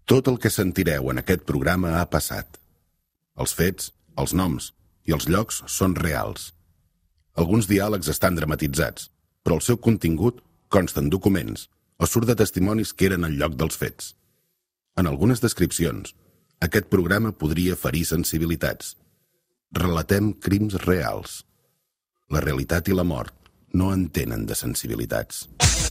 Tot el que sentireu en aquest programa ha passat. Els fets, els noms i els llocs són reals. Alguns diàlegs estan dramatitzats, però el seu contingut consta en documents o surt de testimonis que eren al lloc dels fets. En algunes descripcions, aquest programa podria ferir sensibilitats. Relatem crims reals. La realitat i la mort no entenen de sensibilitats.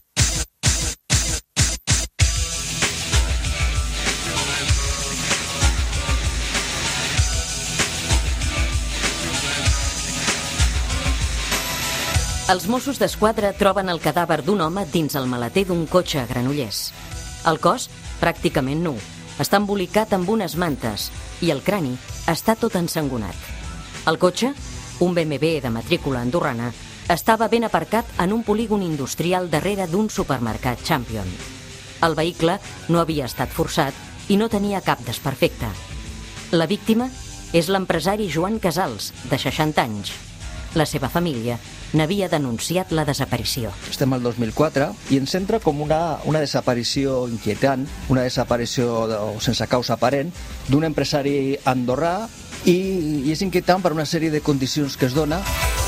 Els Mossos d'Esquadra troben el cadàver d'un home dins el maleter d'un cotxe a Granollers. El cos, pràcticament nu, està embolicat amb unes mantes i el crani està tot ensangonat. El cotxe, un BMW de matrícula andorrana, estava ben aparcat en un polígon industrial darrere d'un supermercat Champion. El vehicle no havia estat forçat i no tenia cap desperfecte. La víctima és l'empresari Joan Casals, de 60 anys. La seva família n'havia denunciat la desaparició. Estem al 2004 i ens entra com una desaparició inquietant, una desaparició sense causa aparent d'un empresari andorrà i és inquietant per una sèrie de condicions que es dona.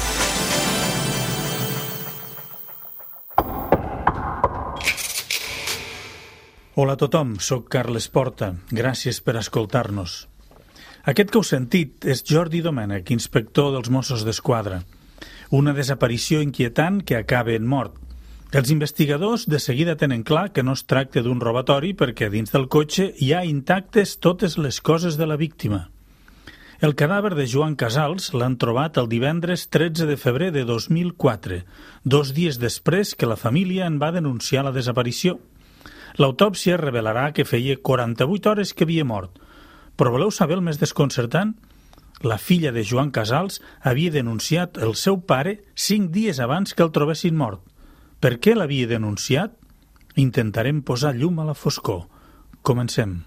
Hola a tothom, soc Carles Porta. Gràcies per escoltar-nos. Aquest que heu sentit és Jordi Domènech, inspector dels Mossos d'Esquadra. Una desaparició inquietant que acaba en mort. Els investigadors de seguida tenen clar que no es tracta d'un robatori perquè dins del cotxe hi ha intactes totes les coses de la víctima. El cadàver de Joan Casals l'han trobat el divendres 13 de febrer de 2004, 2 dies després que la família en va denunciar la desaparició. L'autòpsia revelarà que feia 48 hores que havia mort. Però voleu saber el més desconcertant? La filla de Joan Casals havia denunciat el seu pare 5 dies abans que el trobessin mort. Per què l'havia denunciat? Intentarem posar llum a la foscor. Comencem.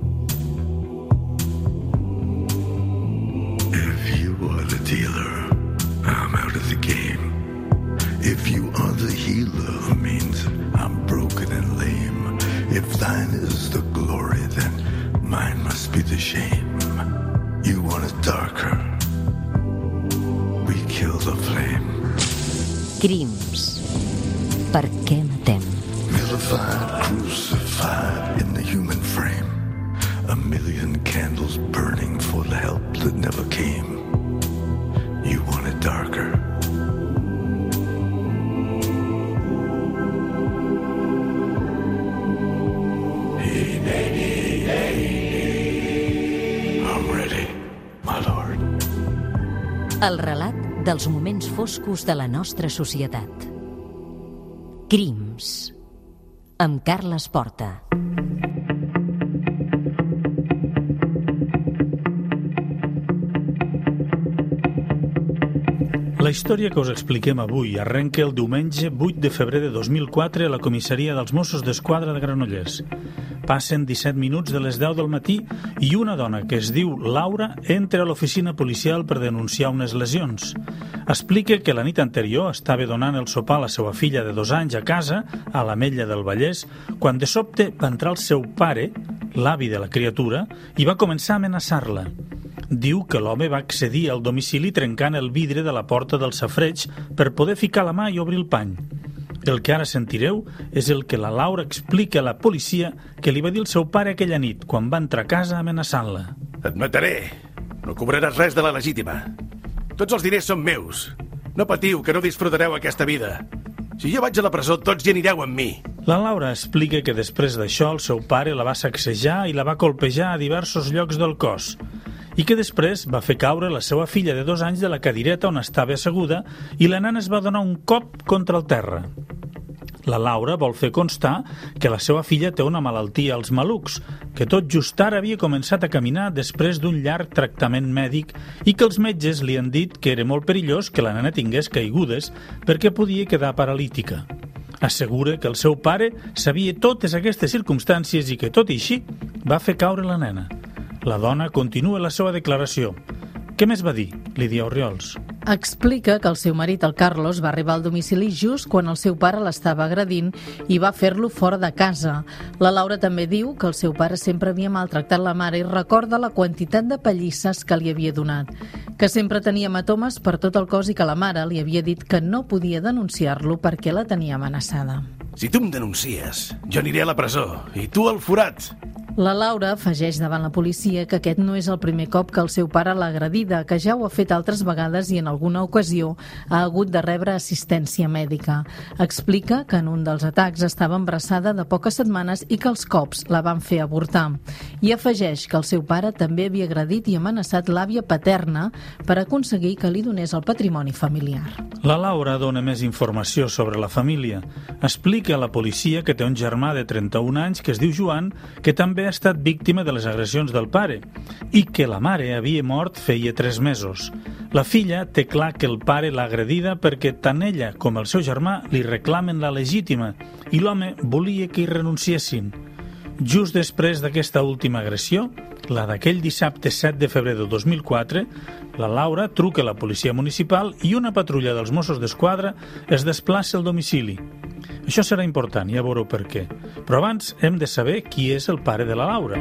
If you are the dealer, I'm out of the game. If you are the healer, means I'm broken and lame. If thine is the glory, then mine must be the shame. You want it darker. We kill the flame. Crims. Per què matem? Vilified, crucified in the human frame. A million candles burning for the help that never came. You want it darker. El relat dels moments foscos de la nostra societat. Crims. Amb Carles Porta. La història que us expliquem avui arrenca el diumenge 8 de febrer de 2004 a la comissaria dels Mossos d'Esquadra de Granollers. Passen 17 minuts de les 10 del matí i una dona que es diu Laura entra a l'oficina policial per denunciar unes lesions. Explica que la nit anterior estava donant el sopar a la seva filla de 2 anys a casa, a l'Ametlla del Vallès, quan de sobte va entrar el seu pare, l'avi de la criatura, i va començar a amenaçar-la. Diu que l'home va accedir al domicili trencant el vidre de la porta del safareig per poder ficar la mà i obrir el pany. El que ara sentireu és el que la Laura explica a la policia que li va dir el seu pare aquella nit, quan va entrar a casa amenaçant-la. Et mataré. No cobraràs res de la legítima. Tots els diners són meus. No patiu, que no disfrutareu aquesta vida. Si jo vaig a la presó, tots hi anireu amb mi. La Laura explica que després d'això el seu pare la va sacsejar i la va colpejar a diversos llocs del cos i que després va fer caure la seva filla de 2 anys de la cadireta on estava asseguda i la nena es va donar un cop contra el terra. La Laura vol fer constar que la seva filla té una malaltia als malucs, que tot just ara havia començat a caminar després d'un llarg tractament mèdic i que els metges li han dit que era molt perillós que la nena tingués caigudes perquè podia quedar paralítica. Assegura que el seu pare sabia totes aquestes circumstàncies i que, tot i així, va fer caure la nena. La dona continua la seva declaració. Què més va dir, Lídia Orriols? Explica que el seu marit, el Carlos, va arribar al domicili just quan el seu pare l'estava agredint i va fer-lo fora de casa. La Laura també diu que el seu pare sempre havia maltractat la mare i recorda la quantitat de pallisses que li havia donat, que sempre tenia hematomes per tot el cos i que la mare li havia dit que no podia denunciar-lo perquè la tenia amenaçada. Si tu em denuncies, jo aniré a la presó i tu al forat. La Laura afegeix davant la policia que aquest no és el primer cop que el seu pare l'ha agredida, que ja ho ha fet altres vegades i en alguna ocasió ha hagut de rebre assistència mèdica. Explica que en un dels atacs estava embarassada de poques setmanes i que els cops la van fer avortar. I afegeix que el seu pare també havia agredit i amenaçat l'àvia paterna per aconseguir que li donés el patrimoni familiar. La Laura dona més informació sobre la família. Explica a la policia que té un germà de 31 anys que es diu Joan, que també ha estat víctima de les agressions del pare i que la mare havia mort feia 3 mesos. La filla té clar que el pare l'ha agredida perquè tant ella com el seu germà li reclamen la legítima i l'home volia que hi renunciessin. Just després d'aquesta última agressió, la d'aquell dissabte 7 de febrer del 2004, la Laura truca a la policia municipal i una patrulla dels Mossos d'Esquadra es desplaça al domicili. Això serà important, ja veureu per què. Però abans hem de saber qui és el pare de la Laura.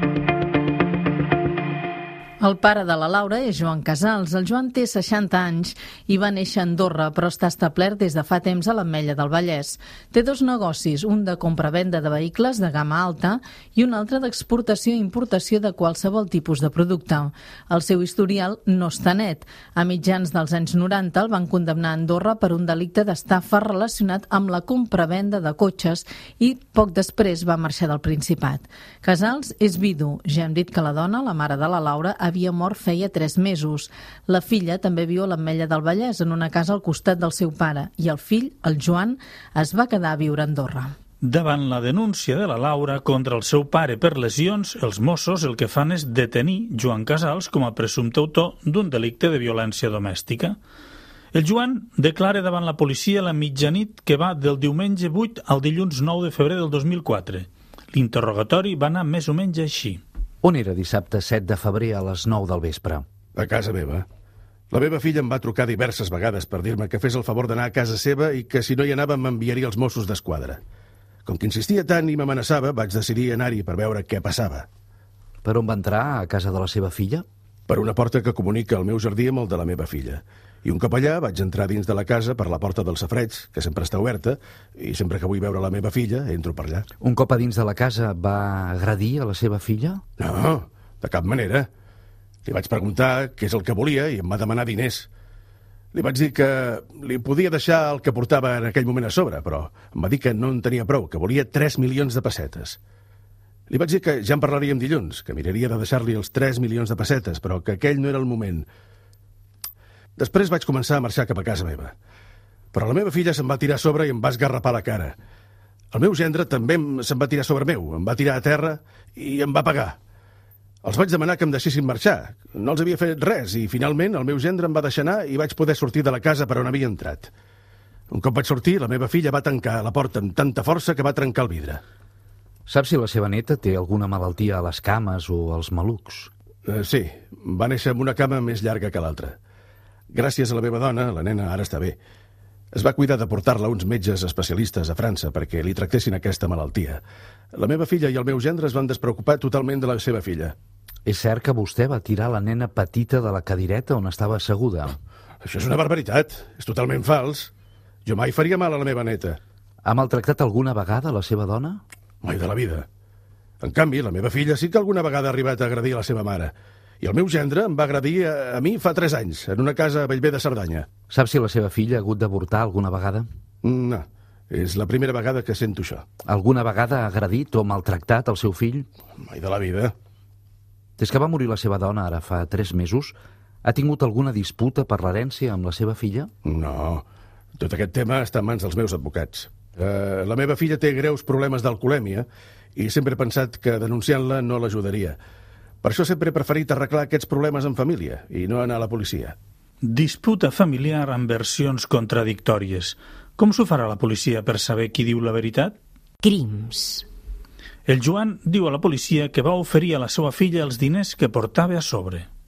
El pare de la Laura és Joan Casals. El Joan té 60 anys i va néixer a Andorra, però està establert des de fa temps a l'Ametlla del Vallès. Té 2 negocis, un de compra-venda de vehicles de gamma alta i un altre d'exportació i importació de qualsevol tipus de producte. El seu historial no està net. A mitjans dels anys 90 el van condemnar a Andorra per un delicte d'estafa relacionat amb la compra-venda de cotxes i poc després va marxar del Principat. Casals és vidu. Ja hem dit que la dona, la mare de la Laura, havia mort feia 3 mesos. La filla també viu a l'Ametlla del Vallès, en una casa al costat del seu pare, i el fill, el Joan, es va quedar a viure a Andorra. Davant la denúncia de la Laura contra el seu pare per lesions, els Mossos el que fan és detenir Joan Casals com a presumpte autor d'un delicte de violència domèstica. El Joan declara davant la policia la mitjanit que va del diumenge 8 al dilluns 9 de febrer del 2004. L'interrogatori va anar més o menys així. On era dissabte 7 de febrer a les 9 del vespre? A casa meva. La meva filla em va trucar diverses vegades per dir-me que fes el favor d'anar a casa seva i que si no hi anava m'enviaria els Mossos d'Esquadra. Com que insistia tant i m'amenaçava, vaig decidir anar-hi per veure què passava. Per on va entrar a casa de la seva filla? Per una porta que comunica el meu jardí amb el de la meva filla. I un cop allà vaig entrar dins de la casa per la porta del safareig, que sempre està oberta, i sempre que vull veure la meva filla, entro per allà. Un cop a dins de la casa va agredir a la seva filla? No, de cap manera. Li vaig preguntar què és el que volia i em va demanar diners. Li vaig dir que li podia deixar el que portava en aquell moment a sobre, però em va dir que no en tenia prou, que volia 3 milions de pessetes. Li vaig dir que ja en parlaríem dilluns, que miraria de deixar-li els 3 milions de pessetes, però que aquell no era el moment. Després vaig començar a marxar cap a casa meva. Però la meva filla se'm va tirar a sobre i em va esgarrapar la cara. El meu gendre també se'm va tirar a sobre meu, em va tirar a terra i em va pegar. Els vaig demanar que em deixessin marxar. No els havia fet res i finalment el meu gendre em va deixar anar i vaig poder sortir de la casa per on havia entrat. Un cop vaig sortir, la meva filla va tancar la porta amb tanta força que va trencar el vidre. Saps si la seva neta té alguna malaltia a les cames o als malucs? Sí, va néixer amb una cama més llarga que l'altra. Gràcies a la meva dona, la nena ara està bé. Es va cuidar de portar-la a uns metges especialistes a França perquè li tractessin aquesta malaltia. La meva filla i el meu gendre es van despreocupar totalment de la seva filla. És cert que vostè va tirar la nena petita de la cadireta on estava asseguda? Això és una barbaritat. És totalment fals. Jo mai faria mal a la meva neta. Ha maltractat alguna vegada la seva dona? Mai de la vida. En canvi, la meva filla sí que alguna vegada ha arribat a agredir la seva mare. I el meu gendre em va agredir a mi fa 3 anys, en una casa a Bellver de Cerdanya. Saps si la seva filla ha hagut d'avortar alguna vegada? No, és la primera vegada que sento això. Alguna vegada ha agredit o maltractat el seu fill? Mai de la vida. Des que va morir la seva dona ara fa 3 mesos, ha tingut alguna disputa per l'herència amb la seva filla? No, tot aquest tema està en mans dels meus advocats. La meva filla té greus problemes d'alcoholèmia i sempre he pensat que denunciant-la no l'ajudaria. Per això sempre he preferit arreglar aquests problemes en família i no anar a la policia. Disputa familiar amb versions contradictòries. Com s'ho farà la policia per saber qui diu la veritat? Crims. El Joan diu a la policia que va oferir a la seva filla els diners que portava a sobre.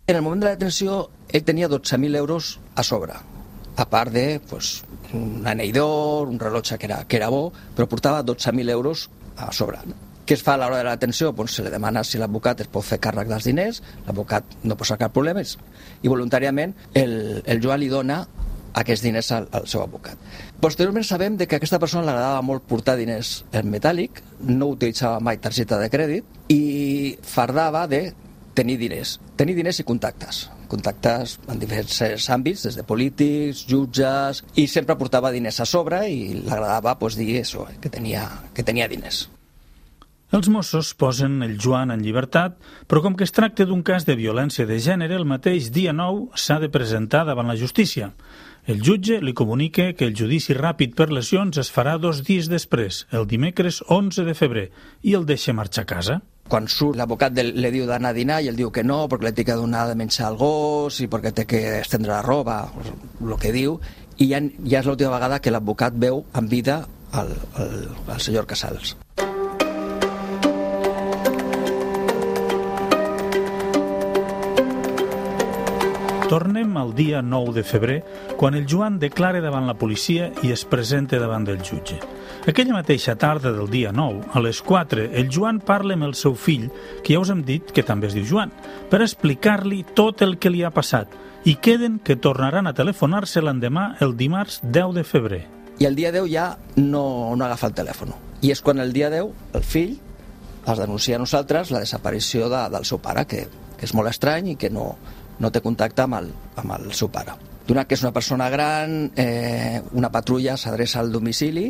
En el moment de la detenció, ell tenia 12.000 euros a sobre, a part de un anell d'or, un rellotge que era bo, però portava 12.000 euros a sobre. Què es fa a l'hora de la detenció? Se li demana si l'advocat es pot fer càrrec dels diners, l'advocat no posa cap problema i voluntàriament el Joan li dona aquests diners al seu advocat. Posteriorment sabem que a aquesta persona li agradava molt portar diners en metàl·lic, no utilitzava mai targeta de crèdit i fardava de tenir diners i contactes en diferents àmbits, des de polítics, jutges, i sempre portava diners a sobre i l'agradava dir això, que tenia diners. Els Mossos posen el Joan en llibertat, però com que es tracta d'un cas de violència de gènere, el mateix dia 9 s'ha de presentar davant la justícia. El jutge li comunica que el judici ràpid per lesions es farà 2 dies després, el dimecres 11 de febrer, i el deixa marxar a casa. Quan surt, l'advocat li diu d'anar a dinar i ell diu que no, perquè li té que donar de menjar al gos i perquè té que estendre la roba, el que diu, i ja és l'última vegada que l'advocat veu en vida al senyor Casals. Tornem al dia 9 de febrer, quan el Joan declara davant la policia i es presenta davant del jutge. Aquella mateixa tarda del dia 9, a les 4, el Joan parla amb el seu fill, que ja us hem dit que també es diu Joan, per explicar-li tot el que li ha passat, i queden que tornaran a telefonar-se l'endemà el dimarts 10 de febrer. I el dia 10 ja no agafa el telèfon. I és quan el dia 10 el fill es denuncia a nosaltres la desaparició del seu pare, que és molt estrany i que no té contacte amb el seu pare. Donat que és una persona gran, una patrulla s'adreça al domicili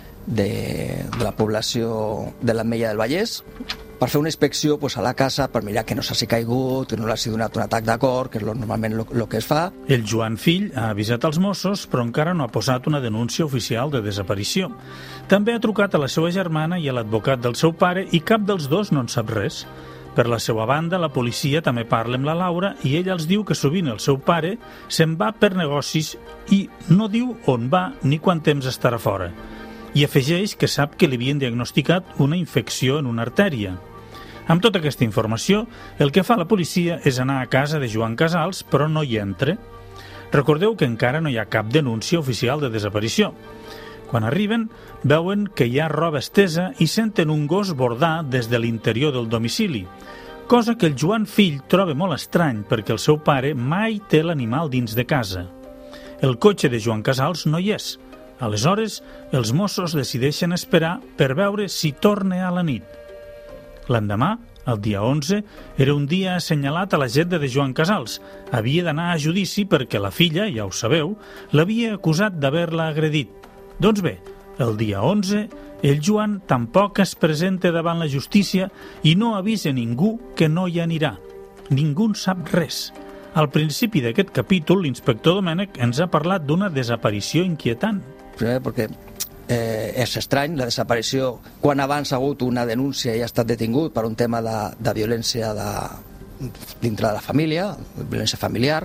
de la població de l'Ametlla del Vallès per fer una inspecció a la casa, per mirar que no s'hagi caigut, que no l'hagi donat un atac de cor, que és normalment el que es fa. El Joan fill ha avisat els Mossos, però encara no ha posat una denúncia oficial de desaparició. També ha trucat a la seva germana i a l'advocat del seu pare i cap dels dos no en sap res. Per la seva banda, la policia també parla amb la Laura i ella els diu que sovint el seu pare se'n va per negocis i no diu on va ni quant temps estarà fora. I afegeix que sap que li havien diagnosticat una infecció en una artèria. Amb tota aquesta informació, el que fa la policia és anar a casa de Joan Casals, però no hi entra. Recordeu que encara no hi ha cap denúncia oficial de desaparició. Quan arriben, veuen que hi ha roba estesa i senten un gos bordar des de l'interior del domicili, cosa que el Joan fill troba molt estrany perquè el seu pare mai té l'animal dins de casa. El cotxe de Joan Casals no hi és. Aleshores, els Mossos decideixen esperar per veure si torna a la nit. L'endemà, el dia 11, era un dia assenyalat a l'agenda de Joan Casals. Havia d'anar a judici perquè la filla, ja ho sabeu, l'havia acusat d'haver-la agredit. Doncs bé, el dia 11, el Joan tampoc es presenta davant la justícia i no avisa ningú que no hi anirà. Ningú en sap res. Al principi d'aquest capítol, l'inspector Domènech ens ha parlat d'una desaparició inquietant. Primer perquè és estrany la desaparició. Quan abans ha hagut una denúncia i ha estat detingut per un tema de violència dintre de la família, violència familiar.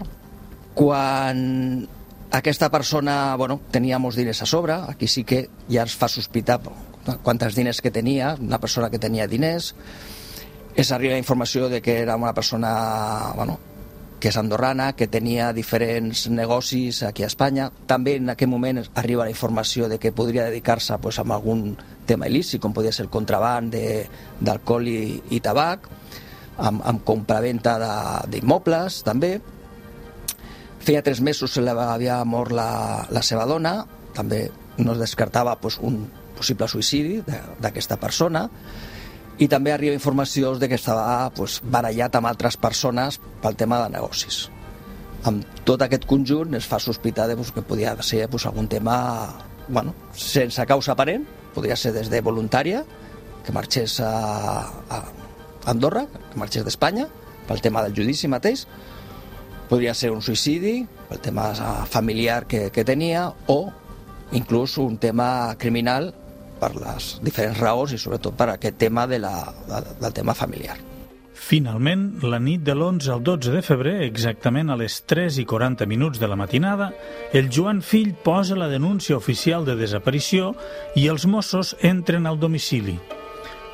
Quan aquesta persona tenia molts diners a sobre, aquí sí que ja es fa sospitar quants diners que tenia, una persona que tenia diners. Es arriba la informació de que era una persona que és andorrana, que tenia diferents negocis aquí a Espanya. També en aquell moment arriba la informació de que podria dedicar-se a algun tema il·lícit, com podia ser el contraban d'alcohol i tabac, amb compraventa d'immobles també. Feia 3 mesos se l'havia mort la seva dona, també no es descartava un possible suïcidi d'aquesta persona, i també arriba informació de que estava barallat amb altres persones pel tema de negocis. Amb tot aquest conjunt es fa sospitar que podia ser algun tema sense causa aparent, podria ser des de voluntària, que marxés a Andorra, que marxés d'Espanya, pel tema del judici mateix, podria ser un suïcidi, pel tema familiar que tenia, o inclús un tema criminal per les diferents raons i sobretot per aquest tema del tema familiar. Finalment, la nit de l'11 al 12 de febrer, exactament a les 3:40 de la matinada, el Joan fill posa la denúncia oficial de desaparició i els Mossos entren al domicili.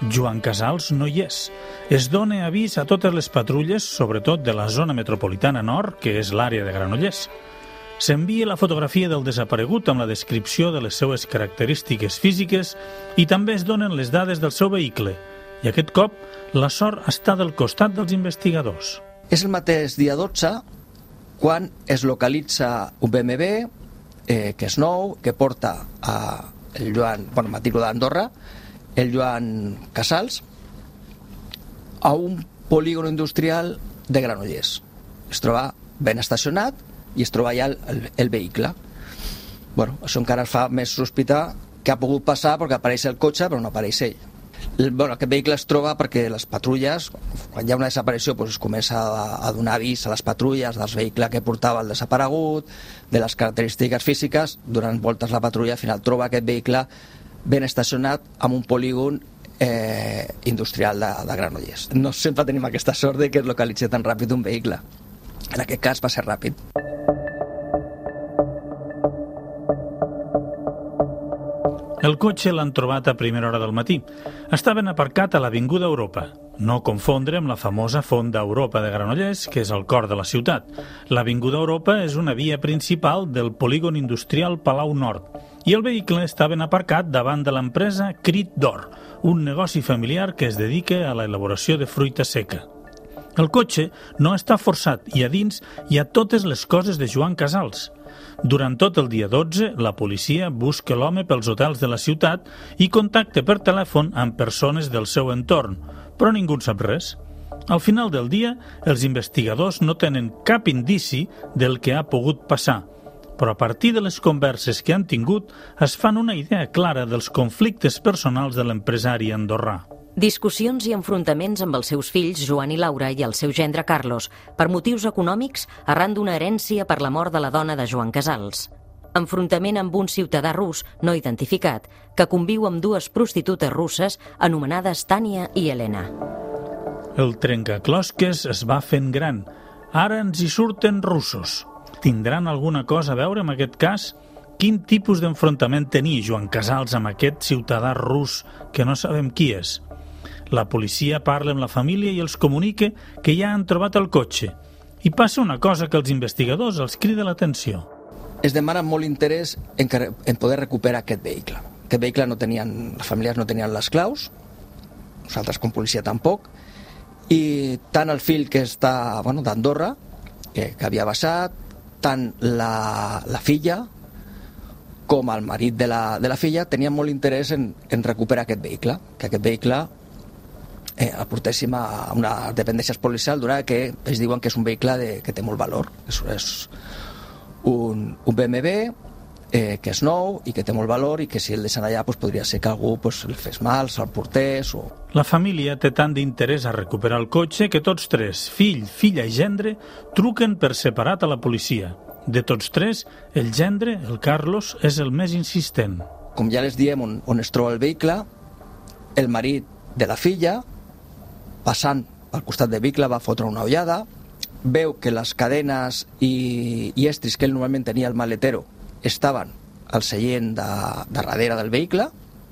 Joan Casals no hi és. Es dona avís a totes les patrulles, sobretot de la zona metropolitana nord, que és l'àrea de Granollers. S'envia la fotografia del desaparegut amb la descripció de les seues característiques físiques i també es donen les dades del seu vehicle. I aquest cop, la sort està del costat dels investigadors. És el mateix dia 12 quan es localitza un BMW que és nou, que porta el Joan, matrícula d'Andorra, el Joan Casals, a un polígon industrial de Granollers. Es troba ben estacionat i es troba allà el vehicle. Això encara es fa més sospitar que ha pogut passar perquè apareix el cotxe però no apareix ell. Aquest vehicle es troba perquè les patrulles, quan hi ha una desaparició, es comença a donar avís a les patrulles dels vehicles que portava el desaparegut, de les característiques físiques. Durant voltes la patrulla al final troba aquest vehicle ben estacionat en un polígon industrial de Granollers. No sempre tenim aquesta sort de que es localitzi tan ràpid un vehicle. En aquest cas va ser ràpid. El cotxe l'han trobat a primera hora del matí. Estaven aparcat a l'Avinguda Europa. No confondre amb la famosa Fonda Europa de Granollers, que és el cor de la ciutat. L'Avinguda Europa és una via principal del polígon industrial Palau Nord i el vehicle està ben aparcat davant de l'empresa Crit d'Or, un negoci familiar que es dedica a l'elaboració de fruita seca. El cotxe no està forçat i a dins hi ha totes les coses de Joan Casals. Durant tot el dia 12, la policia busca l'home pels hotels de la ciutat i contacta per telèfon amb persones del seu entorn, però ningú en sap res. Al final del dia, els investigadors no tenen cap indici del que ha pogut passar, però a partir de les converses que han tingut es fan una idea clara dels conflictes personals de l'empresari andorrà. Discussions i enfrontaments amb els seus fills, Joan i Laura, i el seu gendre Carlos, per motius econòmics arran d'una herència per la mort de la dona de Joan Casals. Enfrontament amb un ciutadà rus no identificat que conviu amb dues prostitutes russes anomenades Tània i Helena. El trencaclosques es va fent gran. Ara ens hi surten russos. Tindran alguna cosa a veure amb aquest cas? Quin tipus d'enfrontament tenia Joan Casals amb aquest ciutadà rus que no sabem qui és? La policia parla amb la família i els comunica que ja han trobat el cotxe. I passa una cosa que els investigadors els crida l'atenció. Es demana molt interès en poder recuperar aquest vehicle. Aquest vehicle les famílies no tenien les claus, nosaltres com policia tampoc, i tant el fill que està d'Andorra, que havia baixat, tant la filla com el marit de la filla tenien molt interès en recuperar aquest vehicle, que aquest vehicle el portéssim a una dependència policial, donat que es diuen que és un vehicle que té molt valor. És un BMW que és nou i que té molt valor i que si el deixen allà podria ser que algú el fes mal, se'l portés o... La família té tant d'interès a recuperar el cotxe que tots tres, fill, filla i gendre, truquen per separat a la policia. De tots tres, el gendre, el Carlos, és el més insistent. Com ja les diem on es troba el vehicle, el marit de la filla, passant al costat del vehicle, va fotre una ullada, veu que les cadenes i estris que ell normalment tenia al maletero estaven al seient de darrere del vehicle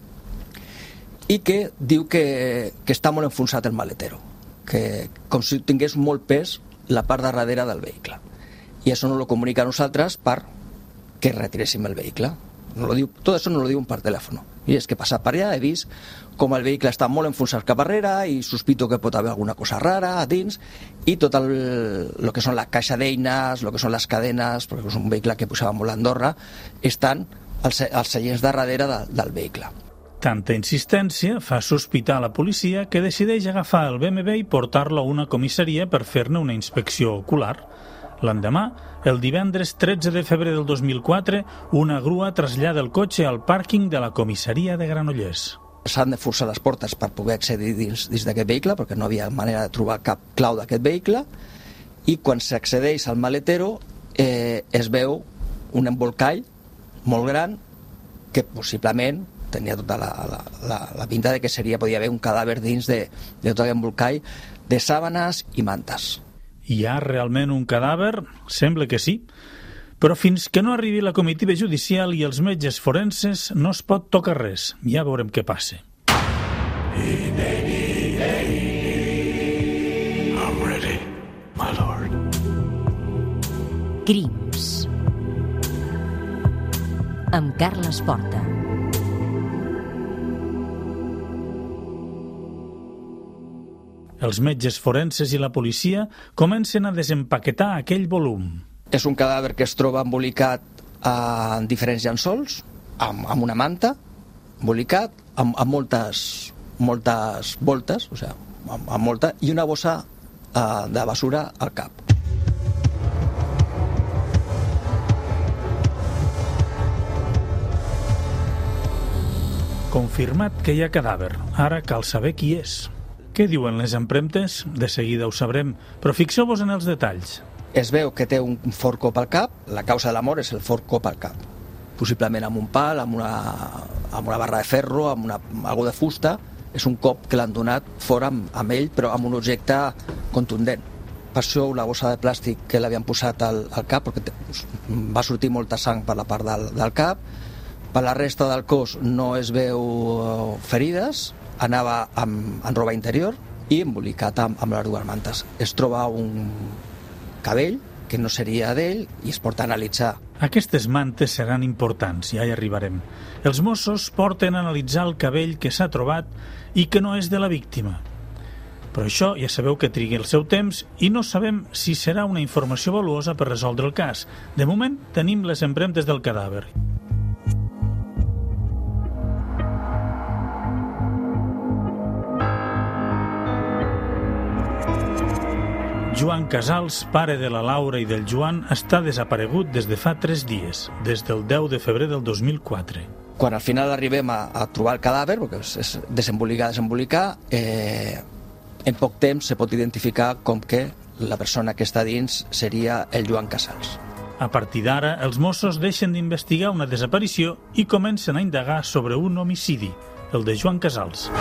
i que diu que està molt enfonsat el maletero, que com si tingués molt pes la part de darrere del vehicle. I això no lo comunica a nosaltres per que retiréssim el vehicle. Tot això no lo diuen per telèfon. I és que he passat per allà, he vist com el vehicle està molt enfonsat cap darrere i sospito que pot haver alguna cosa rara a dins, i tot el que són la caixa d'eines, el que són les cadenes, perquè és un vehicle que posava molt a Andorra, estan als seients de darrere del vehicle. Tanta insistència fa sospitar a la policia que decideix agafar el BMW i portar-lo a una comissaria per fer-ne una inspecció ocular. L'endemà, el divendres 13 de febrer del 2004, una grua trasllada el cotxe al pàrquing de la comissaria de Granollers. S'han de forçar les portes per poder accedir dins d'aquest vehicle, perquè no havia manera de trobar cap clau d'aquest vehicle, i quan s'accedeix al maletero es veu un embolcall molt gran que possiblement tenia tota la pinta de que podia haver un cadàver dins de tot l'embolcall de sàbanes i mantes. Hi ha realment un cadàver? Sembla que sí. Però fins que no arribi la comitiva judicial i els metges forenses no es pot tocar res. Ja veurem què passa. I'm ready, my lord. Crims. Amb Carles Porta. Els metges forenses i la policia comencen a desempaquetar aquell volum. És un cadàver que es troba embolicat en diferents llençols, amb una manta, embolicat, amb moltes voltes, o sigui, amb molta, i una bossa de basura al cap. Confirmat que hi ha cadàver, ara cal saber qui és. Què diuen les empremtes? De seguida ho sabrem, però fixeu-vos en els detalls. Es veu que té un fort cop al cap, la causa de la mort és el fort cop al cap. Possiblement amb un pal, amb una barra de ferro, amb algo de fusta. És un cop que l'han donat fora amb ell, però amb un objecte contundent. Per això la bossa de plàstic que l'havien posat al cap, perquè va sortir molta sang per la part del cap. Per la resta del cos no es veu ferides, anava amb roba interior i embolicat amb les dues mantes. Es troba un cabell que no seria d'ell i es porta a analitzar. Aquestes mantes seran importants, ja hi arribarem. Els Mossos porten a analitzar el cabell que s'ha trobat i que no és de la víctima. Però això ja sabeu que trigui el seu temps i no sabem si serà una informació valuosa per resoldre el cas. De moment tenim les empremtes del cadàver. Joan Casals, pare de la Laura i del Joan, està desaparegut des de fa 3 dies, des del 10 de febrer del 2004. Quan al final arribem a trobar el cadàver, perquè és desembolicar, en poc temps se pot identificar com que la persona que està dins seria el Joan Casals. A partir d'ara, els Mossos deixen d'investigar una desaparició i comencen a indagar sobre un homicidi, el de Joan Casals.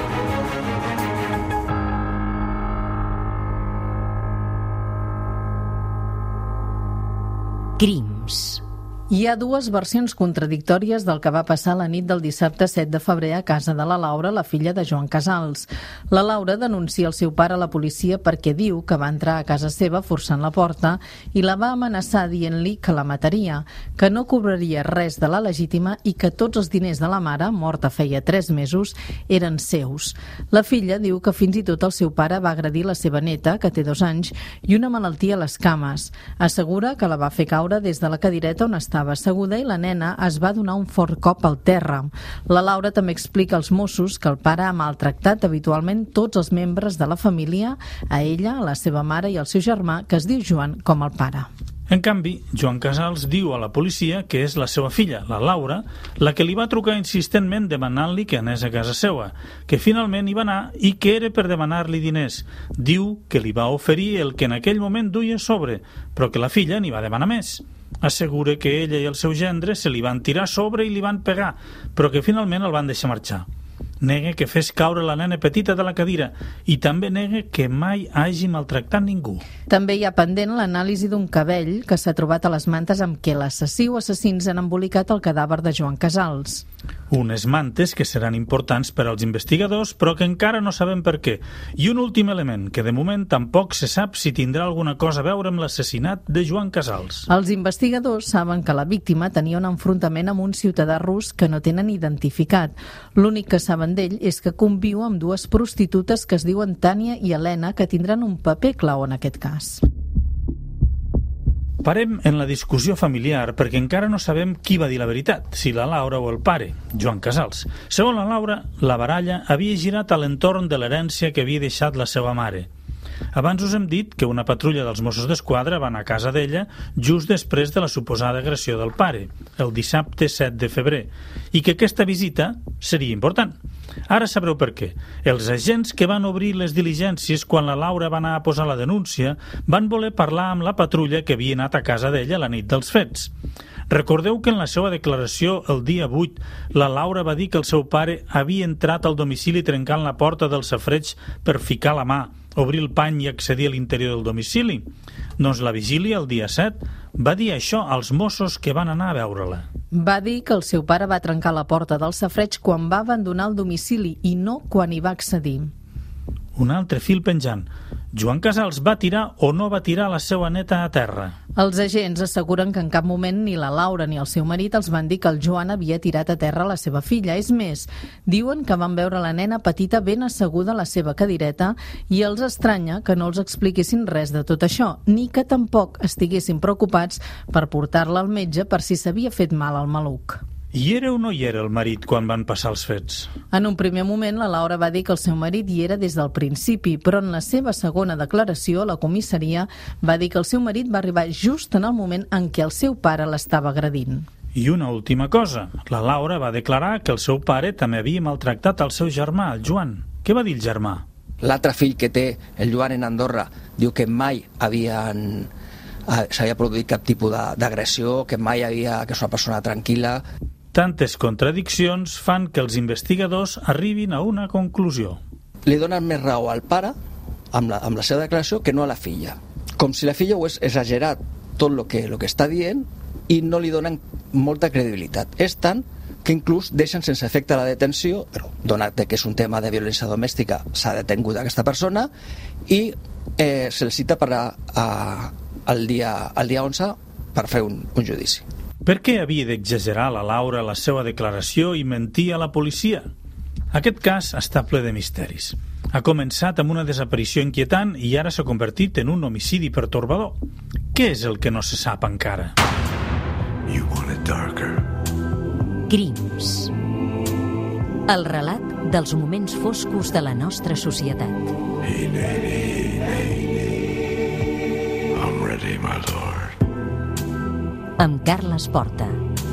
Crims. Hi ha dues versions contradictòries del que va passar la nit del dissabte 7 de febrer a casa de la Laura, la filla de Joan Casals. La Laura denuncia el seu pare a la policia perquè diu que va entrar a casa seva forçant la porta i la va amenaçar dient-li que la mataria, que no cobraria res de la legítima i que tots els diners de la mare, morta feia 3 mesos, eren seus. La filla diu que fins i tot el seu pare va agredir la seva neta, que té 2 anys, i una malaltia a les cames. Assegura que la va fer caure des de la cadireta on estava asseguda i la nena es va donar un fort cop al terra. La Laura també explica als Mossos que el pare ha maltractat habitualment tots els membres de la família, a ella, a la seva mare i al seu germà, que es diu Joan, com el pare. En canvi, Joan Casals diu a la policia que és la seva filla, la Laura, la que li va trucar insistentment demanant-li que anés a casa seva, que finalment hi va anar i que era per demanar-li diners. Diu que li va oferir el que en aquell moment duia a sobre, però que la filla n'hi va demanar més. Assegura que ella i el seu gendre se li van tirar a sobre i li van pegar, però que finalment el van deixar marxar. Nega que fes caure la nena petita de la cadira i també nega que mai hagi maltractat ningú. També hi ha pendent l'anàlisi d'un cabell que s'ha trobat a les mantes amb què l'assassí o assassins han embolicat el cadàver de Joan Casals. Unes mantes que seran importants per als investigadors, però que encara no sabem per què. I un últim element, que de moment tampoc se sap si tindrà alguna cosa a veure amb l'assassinat de Joan Casals. Els investigadors saben que la víctima tenia un enfrontament amb un ciutadà rus que no tenen identificat. L'únic que saben d'ell és que conviu amb 2 prostitutes que es diuen Tània i Helena, que tindran un paper clau en aquest cas. Parem en la discussió familiar perquè encara no sabem qui va dir la veritat, si la Laura o el pare, Joan Casals. Segons la Laura, la baralla havia girat a l'entorn de l'herència que havia deixat la seva mare. Abans us hem dit que una patrulla dels Mossos d'Esquadra va anar a casa d'ella just després de la suposada agressió del pare, el dissabte 7 de febrer, i que aquesta visita seria important. Ara sabreu per què. Els agents que van obrir les diligències quan la Laura va anar a posar la denúncia van voler parlar amb la patrulla que havia anat a casa d'ella la nit dels fets. Recordeu que en la seva declaració el dia 8 la Laura va dir que el seu pare havia entrat al domicili trencant la porta del safareig per ficar la mà obrir el pany i accedir a l'interior del domicili? Doncs la vigília, el dia 7, va dir això als Mossos que van anar a veure-la. Va dir que el seu pare va trencar la porta del safareig quan va abandonar el domicili i no quan hi va accedir. Un altre fil penjant. Joan Casals va tirar o no va tirar la seva neta a terra? Els agents asseguren que en cap moment ni la Laura ni el seu marit els van dir que el Joan havia tirat a terra la seva filla. És més, diuen que van veure la nena petita ben asseguda a la seva cadireta i els estranya que no els expliquessin res de tot això, ni que tampoc estiguessin preocupats per portar-la al metge per si s'havia fet mal al maluc. Hi era o no hi era el marit quan van passar els fets? En un primer moment, la Laura va dir que el seu marit hi era des del principi, però en la seva segona declaració, la comissaria va dir que el seu marit va arribar just en el moment en què el seu pare l'estava agredint. I una última cosa. La Laura va declarar que el seu pare també havia maltractat el seu germà, el Joan. Què va dir el germà? L'altre fill que té, el Joan, en Andorra, diu que mai s'havia produït cap tipus d'agressió, que mai que és una persona tranquil·la. Tantes contradiccions fan que els investigadors arribin a una conclusió. Li donen més raó al pare amb la seva declaració que no a la filla. Com si la filla ho és exagerat tot el que està dient i no li donen molta credibilitat. És tant que inclús deixen sense efecte la detenció, però donat que és un tema de violència domèstica, s'ha detengut aquesta persona i se'l cita per el dia 11 per fer un judici. Per què havia d'exagerar la Laura la seva declaració i mentir a la policia? Aquest cas està ple de misteris. Ha començat amb una desaparició inquietant i ara s'ha convertit en un homicidi pertorbador. Què és el que no se sap encara? You want it darker. Crims. El relat dels moments foscos de la nostra societat. Hey, lady, I'm ready, my lord. Amb Carles Porta.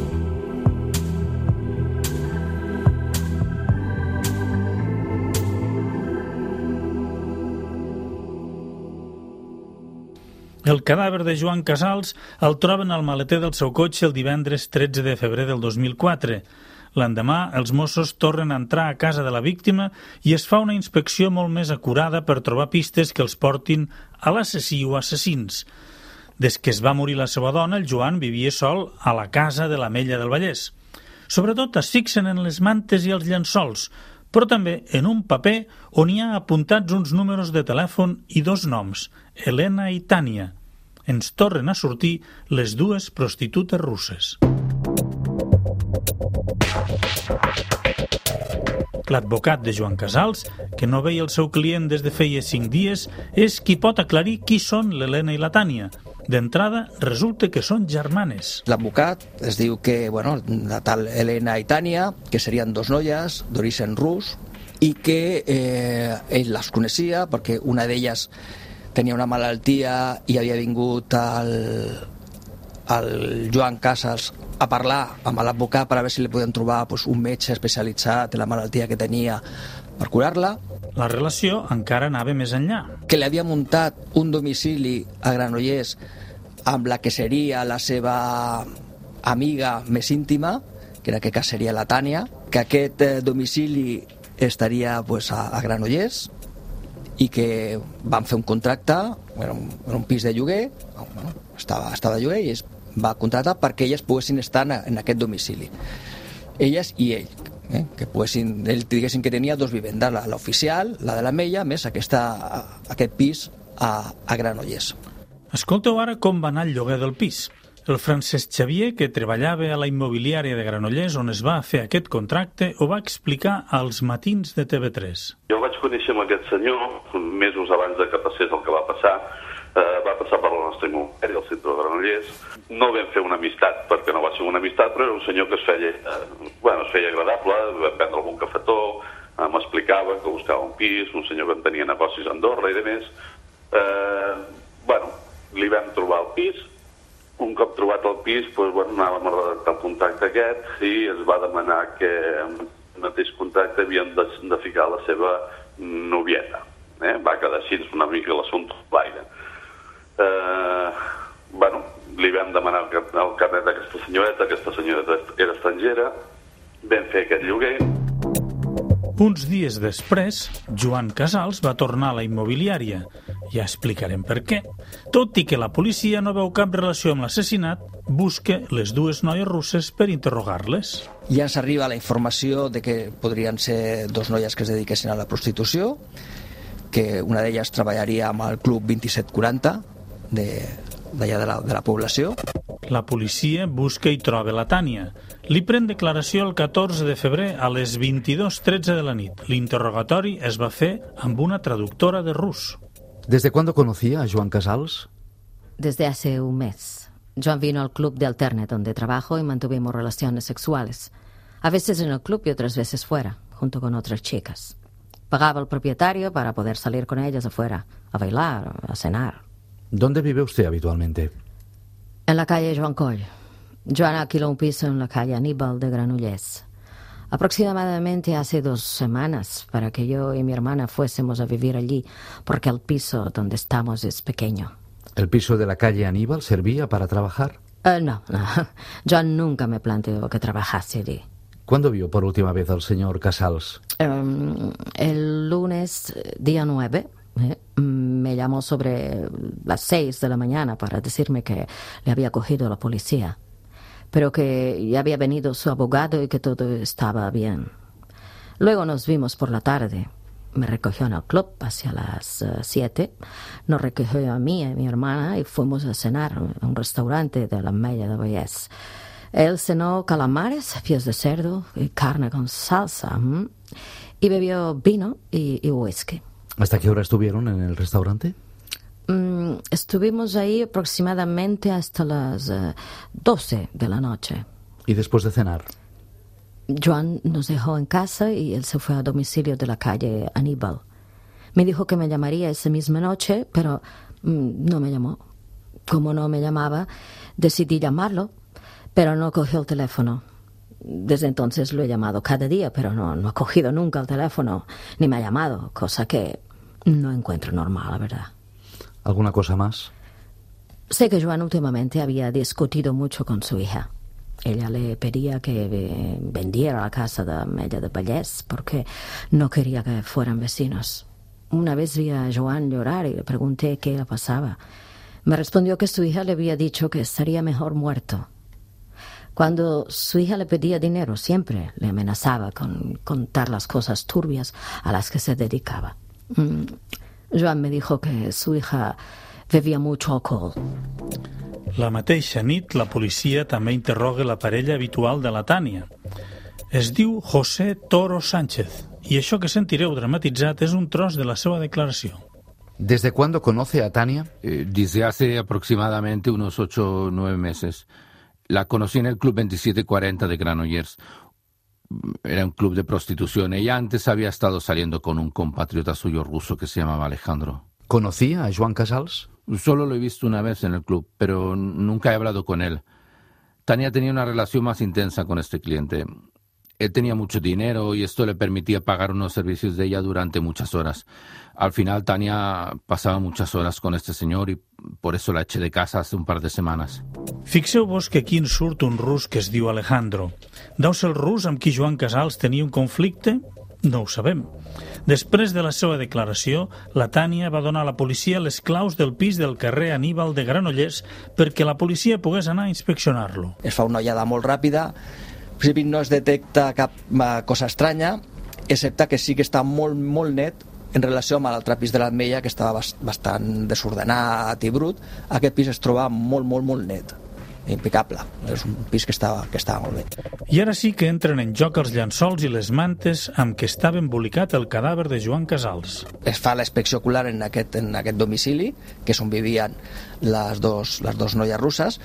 El cadàver de Joan Casals el troben al maleter del seu cotxe el divendres 13 de febrer del 2004. L'endemà, els Mossos tornen a entrar a casa de la víctima i es fa una inspecció molt més acurada per trobar pistes que els portin a l'assassí o assassins. Des que es va morir la seva dona, el Joan vivia sol a la casa de l'Ametlla del Vallès. Sobretot es fixen en les mantes i els llençols, però també en un paper on hi ha apuntats uns números de telèfon i dos noms, Helena i Tània. Ens tornen a sortir les dues prostitutes russes. L'advocat de Joan Casals, que no veia el seu client des de feia 5 dies, és qui pot aclarir qui són l'Helena i la Tània. D'entrada, resulta que són germanes. L'advocat es diu que, la tal Helena i Tània, que serien dos noies d'origen rus, i que ell les coneixia perquè una d'elles tenia una malaltia i havia vingut el Joan Casals a parlar amb l'advocat per a veure si li podien trobar un metge especialitzat en la malaltia que tenia per curar-la. La relació encara anava més enllà. Que li havia muntat un domicili a Granollers amb la que seria la seva amiga més íntima, que en aquest cas seria la Tània, que aquest domicili estaria a Granollers i que van fer un contracte, era un pis de lloguer, estava de lloguer i es va contractar perquè elles poguessin estar en aquest domicili. Elles i ell. Que diguessin que tenia dos vivendes, l'oficial, la de l'Ametlla, més aquest pis a Granollers. Escolteu ara com va anar el lloguer del pis. El Francesc Xavier, que treballava a la immobiliària de Granollers on es va fer aquest contracte, ho va explicar als matins de TV3. Jo vaig conèixer amb aquest senyor mesos abans de que passés el que va passar. Va passar per la nostra immobiliària al centre de Granollers. No vam fer una amistat, perquè no va ser una amistat, però era un senyor que es feia agradable, vam prendre algun cafetó, m'explicava que buscava un pis, un senyor que en tenia negocis a Andorra i demés. Li vam trobar el pis. Un cop trobat el pis, anàvem a redactar el contracte aquest i es va demanar que en el mateix contracte havien de ficar la seva novieta. Va quedar així una mica l'assumpte l'aire. Li vam demanar el carnet d'aquesta senyoreta era estrangera, vam fer aquest lloguer Uns dies després, Joan Casals va tornar a la immobiliària. Ja explicarem per què. Tot i que la policia no veu cap relació amb l'assassinat, busca les dues noies russes per interrogar-les. Ja ens arriba la informació de que podrien ser dos noies que es dediquessin a la prostitució, que una d'elles treballaria amb el Club 2740 d'allà de la població. La policia busca i troba la Tània. Li pren declaració el 14 de febrer a les 22:13 de la nit. L'interrogatori es va fer amb una traductora de rus. ¿Desde cuándo conocía a Joan Casals? Desde hace un mes. Joan vino al club de Alternet donde trabajo y mantuvimos relaciones sexuales. A veces en el club y otras veces fuera, junto con otras chicas. Pagaba al propietario para poder salir con ellas afuera, a bailar, a cenar. ¿Dónde vive usted habitualmente? En la calle Joan Coll. Joan alquiló un piso en la calle Aníbal de Granollers. Aproximadamente hace 2 semanas para que yo y mi hermana fuésemos a vivir allí, porque el piso donde estamos es pequeño. ¿El piso de la calle Aníbal servía para trabajar? No. Joan nunca me planteó que trabajase allí. ¿Cuándo vio por última vez al señor Casals? El lunes, día 9, me llamó sobre las 6 de la mañana para decirme que le había cogido la policía, pero que ya había venido su abogado y que todo estaba bien. Luego nos vimos por la tarde. Me recogió en el club hacia las 7. Nos recogió a mí y a mi hermana y fuimos a cenar a un restaurante de la Mella de Vallès. Él cenó calamares, pies de cerdo y carne con salsa. Y bebió vino y whisky. ¿Hasta qué hora estuvieron en el restaurante? Estuvimos ahí aproximadamente hasta las 12 de la noche. ¿Y después de cenar? Joan nos dejó en casa y él se fue a domicilio de la calle Aníbal. Me dijo que me llamaría esa misma noche, pero no me llamó. Como no me llamaba, decidí llamarlo, pero no cogió el teléfono. Desde entonces lo he llamado cada día, pero no ha cogido nunca el teléfono, ni me ha llamado, cosa que no encuentro normal, la verdad. ¿Alguna cosa más? Sé que Joan últimamente había discutido mucho con su hija. Ella le pedía que vendiera la casa de Mella de Vallès porque no quería que fueran vecinos. Una vez vi a Joan llorar y le pregunté qué le pasaba. Me respondió que su hija le había dicho que estaría mejor muerto. Cuando su hija le pedía dinero, siempre le amenazaba con contar las cosas turbias a las que se dedicaba. Joan me dijo que su hija bebia mucho alcohol. La mateixa nit, la policia també interroga la parella habitual de la Tània. Es diu José Toro Sánchez, i això que sentireu dramatitzat és un tros de la seva declaració. ¿Desde cuándo conoce a Tania? Desde hace aproximadamente unos 8 o 9 meses. La conocí en el Club 2740 de Granollers. Era un club de prostitución. Ella antes había estado saliendo con un compatriota suyo ruso que se llamaba Alejandro. ¿Conocía a Joan Casals? Solo lo he visto una vez en el club, pero nunca he hablado con él. Tania tenía una relación más intensa con este cliente. Él tenía mucho dinero y esto le permitía pagar unos servicios de ella durante muchas horas. Al final, Tania pasaba muchas horas con este señor y por eso la eché de casa hace un par de semanas. Fixeu-vos que aquí en surt un rus que es diu Alejandro. Deu ser el rus amb qui Joan Casals tenia un conflicte? No ho sabem. Després de la seva declaració, la Tània va donar a la policia les claus del pis del carrer Aníbal de Granollers perquè la policia pogués anar a inspeccionar-lo. Es fa una ullada molt ràpida, en principi no es detecta cap cosa estranya, excepte que sí que està molt net en relació amb l'altre pis de l'Ametlla, que estava bastant desordenat i brut. Aquest pis es troba molt net, impecable. És un pis que estava molt bé. I ara sí que entren en joc els llençols i les mantes amb què estava embolicat el cadàver de Joan Casals. Es fa la inspecció ocular en aquest domicili, que és on vivien les dos noies russes.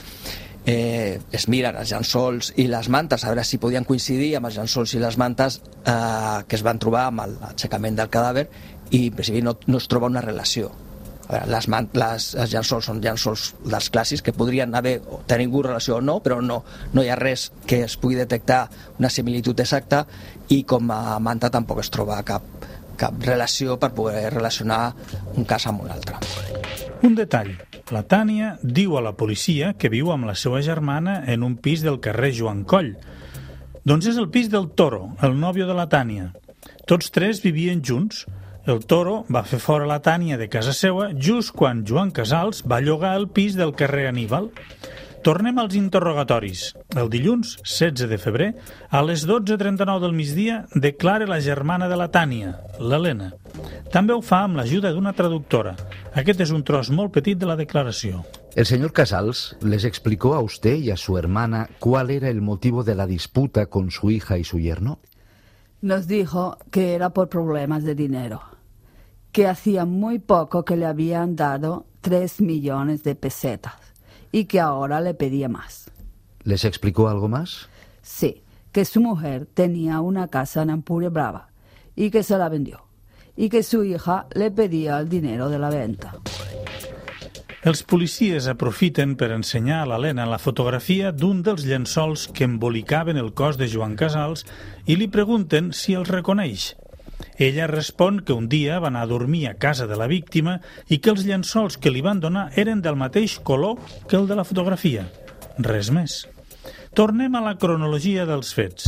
Es miren els llençols i les mantes a veure si podien coincidir amb els llençols i les mantes que es van trobar amb l'aixecament del cadàver, i en principi no es troba una relació. A veure, els llençols són llençols dels clàssics que podrien haver tingut relació o no, però no hi ha res que es pugui detectar una similitud exacta, i com a manta tampoc es troba cap relació per poder relacionar un cas amb un altre. Un detall. La Tània diu a la policia que viu amb la seva germana en un pis del carrer Joan Coll. Doncs és el pis del Toro, el nòvio de la Tània. Tots tres vivien junts. El Toro va fer fora la Tània de casa seva just quan Joan Casals va llogar el pis del carrer Aníbal. Tornem als interrogatoris. El dilluns, 16 de febrer, a les 12:39 del migdia, declara la germana de la Tània, l'Helena. També ho fa amb l'ajuda d'una traductora. Aquest és un tros molt petit de la declaració. El señor Casals les explicó a usted y a su hermana cuál era el motivo de la disputa con su hija y su yerno. Nos dijo que era por problemas de dinero, que hacía muy poco que le habían dado 3 millones de pesetas y que ahora le pedía más. ¿Les explicó algo más? Sí, que su mujer tenía una casa en Ampuria Brava y que se la vendió, y que su hija le pedía el dinero de la venta. Els policies aprofiten per ensenyar a l'Helena la fotografia d'un dels llençols que embolicaven el cos de Joan Casals i li pregunten si els reconeix. Ella respon que un dia va anar a dormir a casa de la víctima i que els llençols que li van donar eren del mateix color que el de la fotografia. Res més. Tornem a la cronologia dels fets.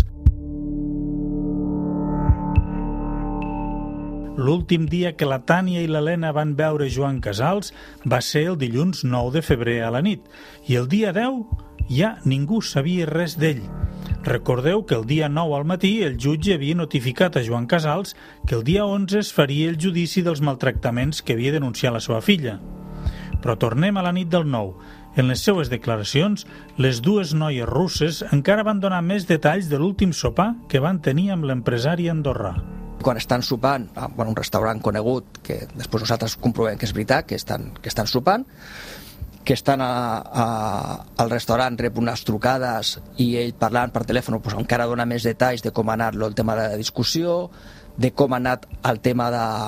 L'últim dia que la Tània i l'Helena van veure Joan Casals va ser el dilluns 9 de febrer a la nit i el dia 10 ja ningú sabia res d'ell. Recordeu que el dia 9 al matí el jutge havia notificat a Joan Casals que el dia 11 es faria el judici dels maltractaments que havia denunciat la seva filla. Però tornem a la nit del 9. En les seues declaracions, les dues noies russes encara van donar més detalls de l'últim sopar que van tenir amb l'empresari andorrà. Quan estan sopant a un restaurant conegut, que després nosaltres comprovem que és veritat, que estan sopant, que estan al restaurant, rep unes trucades i ell parlant per telèfon pues, encara dona més detalls de com ha anat el tema de la discussió, de com ha anat el tema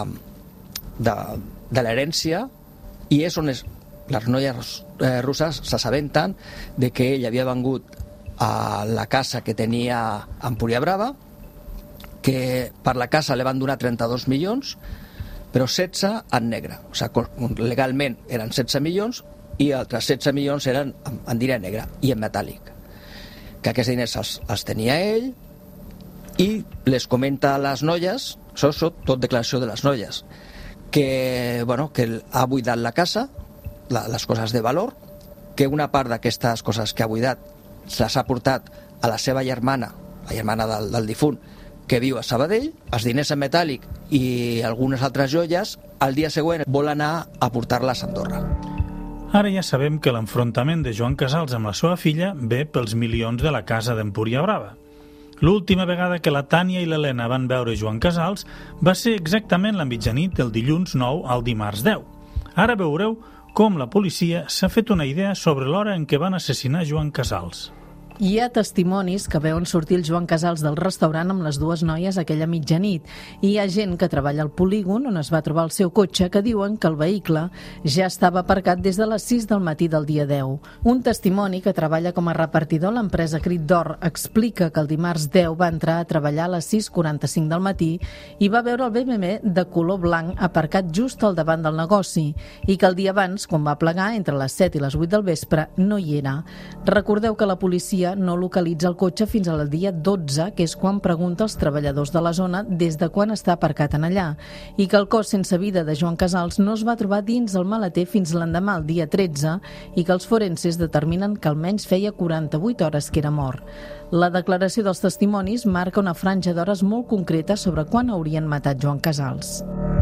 de l'herència, i és on les noies russes s'assabenten de que ell havia vengut a la casa que tenia a Empúria Brava, que per la casa li van donar 32 milions, però 16 en negre. O sigui, legalment eren 16 milions i altres 16 milions eren en diner negre i en metàl·lic. Que aquests diners els tenia ell i les comenta a les noies, això és tot declaració de les noies, que ha buidat la casa, les coses de valor, que una part d'aquestes coses que ha buidat se les ha portat a la seva germana, la germana del difunt, que viu a Sabadell, els diners en metàl·lic i algunes altres joies, el dia següent vol anar a portar-les a Andorra. Ara ja sabem que l'enfrontament de Joan Casals amb la seva filla ve pels milions de la casa d'Empúria Brava. L'última vegada que la Tània i l'Helena van veure Joan Casals va ser exactament la mitjanit del dilluns 9 al dimarts 10. Ara veureu com la policia s'ha fet una idea sobre l'hora en què van assassinar Joan Casals. Hi ha testimonis que veuen sortir el Joan Casals del restaurant amb les dues noies aquella mitjanit i hi ha gent que treballa al polígon on es va trobar el seu cotxe que diuen que el vehicle ja estava aparcat des de les 6 del matí del dia 10. Un testimoni que treballa com a repartidor a l'empresa Crit d'Or explica que el dimarts 10 va entrar a treballar a les 6:45 del matí i va veure el BMW de color blanc aparcat just al davant del negoci i que el dia abans, quan va plegar, entre les 7 i les 8 del vespre, no hi era. Recordeu que la policia no localitza el cotxe fins al dia 12, que és quan pregunta als treballadors de la zona des de quan està aparcat en allà, i que el cos sense vida de Joan Casals no es va trobar dins el maleter fins l'endemà, el dia 13, i que els forenses determinen que almenys feia 48 hores que era mort. La declaració dels testimonis marca una franja d'hores molt concreta sobre quan haurien matat Joan Casals.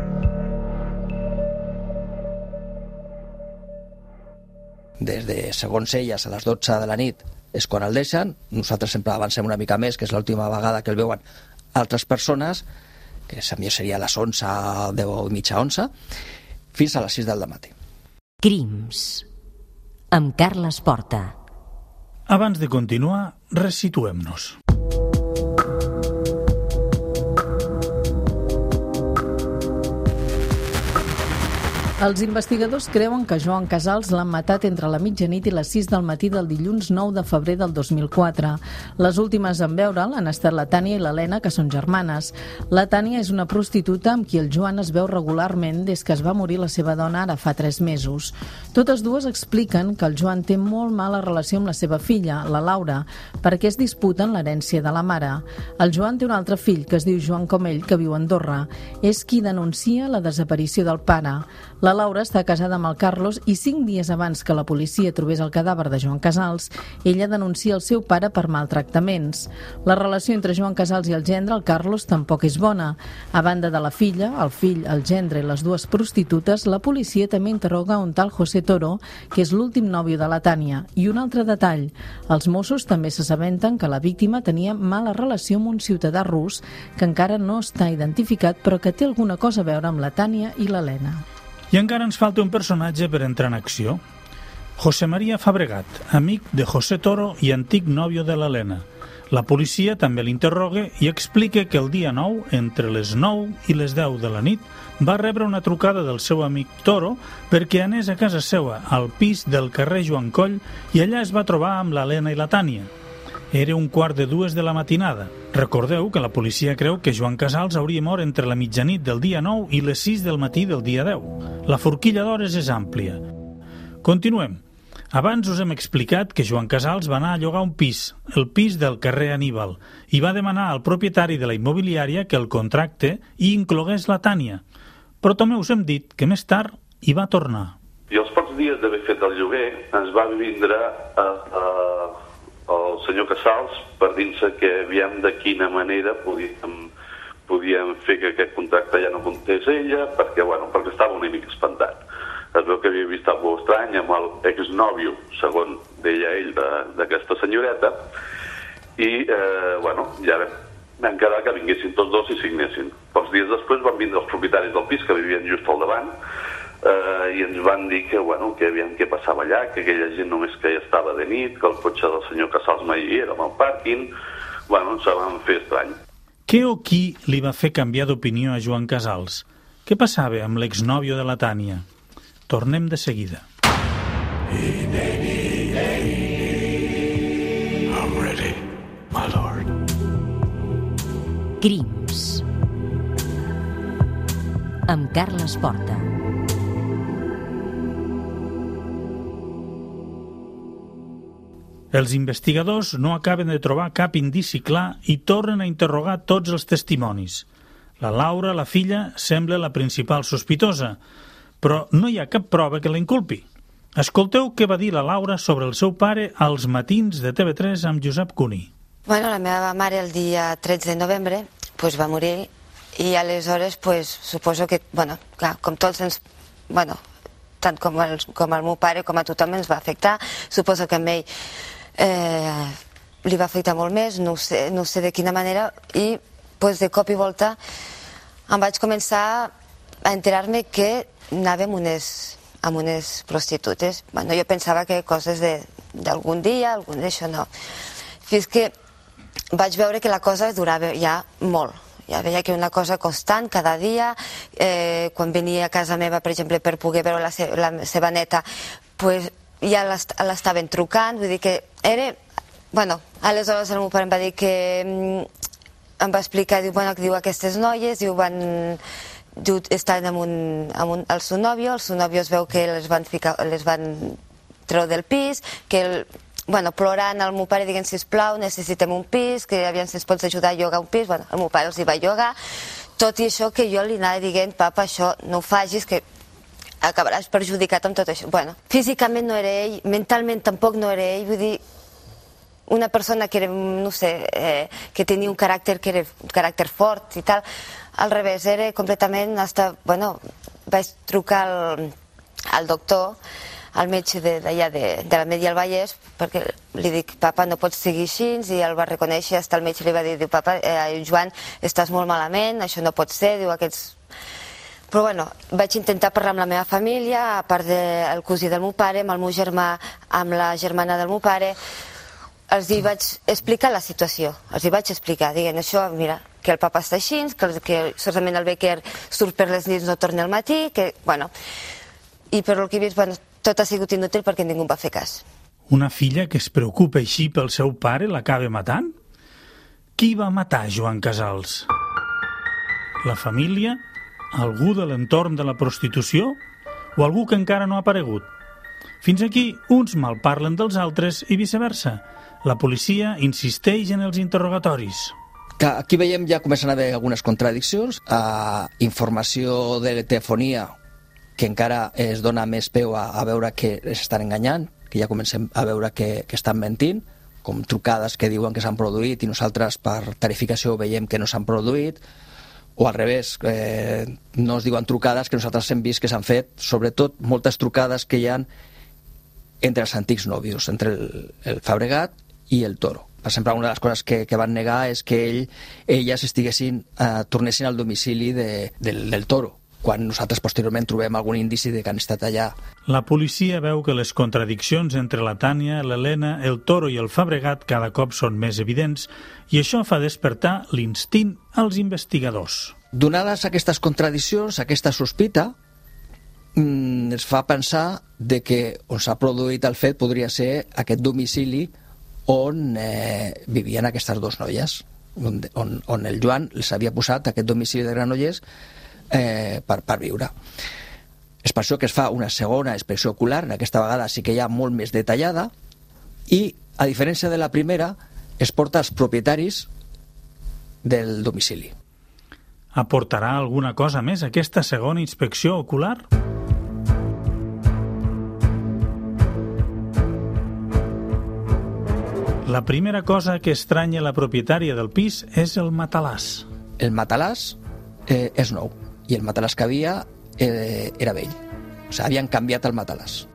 Des de, segons elles, a les 12 de la nit és quan el deixen. Nosaltres sempre avancem una mica més, que és l'última vegada que el veuen altres persones, que seria a les 11, 10 i mitja, 11, fins a les 6 del matí. Crims, amb Carles Porta. Abans de continuar, resituem-nos. Els investigadors creuen que Joan Casals l'han matat entre la mitjanit i les 6 del matí del dilluns 9 de febrer del 2004. Les últimes en veure'l han estat la Tània i l'Helena, que són germanes. La Tània és una prostituta amb qui el Joan es veu regularment des que es va morir la seva dona ara fa 3 mesos. Totes dues expliquen que el Joan té molt mala relació amb la seva filla, la Laura, perquè es disputen l'herència de la mare. El Joan té un altre fill que es diu Joan com ell, que viu a Andorra. És qui denuncia la desaparició del pare. La Laura està casada amb el Carlos i 5 dies abans que la policia trobés el cadàver de Joan Casals, ella denuncia el seu pare per maltractaments. La relació entre Joan Casals i el gendre, el Carlos, tampoc és bona. A banda de la filla, el fill, el gendre i les dues prostitutes, la policia també interroga un tal José Toro, que és l'últim nòvio de la Tània. I un altre detall, els Mossos també s'assabenten que la víctima tenia mala relació amb un ciutadà rus que encara no està identificat però que té alguna cosa a veure amb la Tània i l'Helena. I encara ens falta un personatge per entrar en acció. José María Fabregat, amic de José Toro i antic nòvio de l'Helena. La policia també l'interroga i explica que el dia 9, entre les 9 i les 10 de la nit, va rebre una trucada del seu amic Toro perquè anés a casa seva, al pis del carrer Joan Coll, i allà es va trobar amb l'Helena i la Tània. Era 1:45 de la matinada. Recordeu que la policia creu que Joan Casals hauria mort entre la mitjanit del dia 9 i les 6 del matí del dia 10. La forquilla d'hores és àmplia. Continuem. Abans us hem explicat que Joan Casals va anar a llogar un pis, el pis del carrer Aníbal, i va demanar al propietari de la immobiliària que el contracte i inclogués la Tània. Però també us hem dit que més tard hi va tornar. I els pocs dies d'haver fet el lloguer ens va vindre el senyor Casals per dir-se que aviam de quina manera podíem fer que aquest contracte ja no comptés ella, perquè estava una mica espantat. Es veu que havia vist alguna cosa estrany amb l'exnòvio, segons deia ell, d'aquesta senyoreta, i ja vam quedar que vinguessin tots dos i signessin. Pocs dies després van vindre els propietaris del pis, que vivien just al davant, i ens van dir que aviam què passava allà, que aquella gent només que hi estava de nit, que el cotxe del senyor Casals mai hi era amb el pàrquing. Ens van fer estrany. Què o qui li va fer canviar d'opinió a Joan Casals? Què passava amb l'exnòvio de la Tània? Tornem de seguida. I'm ready, my lord. Crims. Amb Carles Porta. Els investigadors no acaben de trobar cap indici clar i tornen a interrogar tots els testimonis. La Laura, la filla, sembla la principal sospitosa, però no hi ha cap prova que la inculpi. Escolteu què va dir la Laura sobre el seu pare als matins de TV3 amb Josep Cuní. La meva mare el dia 13 de novembre va morir i aleshores suposo que, clar, com tots ens... tant com el meu pare com a tothom ens va afectar, suposo que a ell li va afectar molt més, no sé de quina manera, i de cop i volta em vaig començar a enterar-me que anava amb unes prostitutes. Jo pensava que coses d'algun dia, algun d'això no. Fins que vaig veure que la cosa durava ja molt. Ja veia que una cosa constant, cada dia. Quan venia a casa meva, per exemple, per poder veure la seva neta, ja l'estaven trucant, vull dir que era... Aleshores el meu pare em va dir que... Em va explicar, diu, aquestes noies, estaven amb el seu nòvio es veu que les van treure del pis, que plorant al meu pare dient, sisplau, necessitem un pis, que aviam si ens pots ajudar a llogar un pis. El meu pare els hi va llogar, tot i això que jo li anava dient, papa, això no ho facis, que acabaràs perjudicat amb tot això. Físicament no era ell, mentalment tampoc no era ell, vull dir, una persona que era, no sé, que tenia un caràcter fort i tal, al revés, era completament, vaig trucar al doctor, al metge d'allà de l'Ametlla del Vallès, perquè li dic, papa, no pots seguir així, i el va reconèixer, hasta el metge li va dir, papa, Joan, estàs molt malament, això no pot ser, diu, aquests... Però vaig intentar parlar amb la meva família, a part del cosí del meu pare, amb el meu germà, amb la germana del meu pare. Els hi vaig explicar la situació, dient això, mira, que el papa està així, que solament el Becker surt per les nits, no torna al matí, que, i per el que he vist, bueno, tot ha sigut inútil perquè ningú va fer cas. Una filla que es preocupa així pel seu pare l'acaba matant? Qui va matar Joan Casals? La família? Algú de l'entorn de la prostitució? O algú que encara no ha aparegut? Fins aquí, uns malparlen dels altres i viceversa. La policia insisteix en els interrogatoris. Aquí veiem ja comencen a haver algunes contradiccions. Informació de telefonia que encara es dona més peu a veure que s'estan enganyant, que ja comencem a veure que estan mentint, com trucades que diuen que s'han produït i nosaltres per tarificació veiem que no s'han produït, o al revés, no es diuen trucades que nosaltres hem vist que s'han fet, sobretot moltes trucades que hi ha entre els antics nòvios, entre el Fabregat i el Toro. Per exemple, una de les coses que van negar és que elles tornessin al domicili del Toro, quan nosaltres posteriorment trobem algun indici de que han estat allà. La policia veu que les contradiccions entre la Tània, l'Helena, el Toro i el Fabregat cada cop són més evidents i això fa despertar l'instint als investigadors. Donades aquestes contradiccions, aquesta sospita, es fa pensar de que on s'ha produït el fet podria ser aquest domicili on vivien aquestes dues noies, on el Joan les havia posat aquest domicili de Granollers per viure. És per això que es fa una segona inspecció ocular, aquesta vegada sí que hi ha molt més detallada, i a diferència de la primera es porta als propietaris del domicili. Aportarà alguna cosa més aquesta segona inspecció ocular? La primera cosa que estranya la propietària del pis és el matalàs. El matalàs és nou i el matalàs que havia era vell. O sigui, havien canviat el matalàs.